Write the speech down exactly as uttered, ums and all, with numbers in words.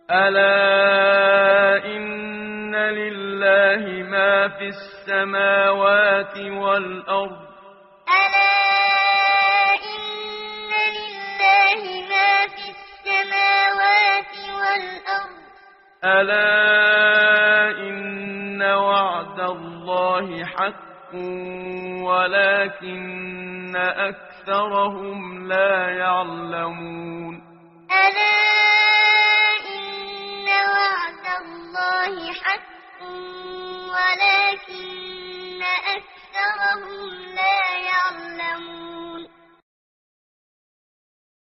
ألا إن لله ما في السماوات والأرض ألا إن لله ما في السماوات والأرض ألا إن وعد الله حق ولكن أكثرهم لا يعلمون ألا إن وعد الله حق ولكن أكثرهم لا يعلمون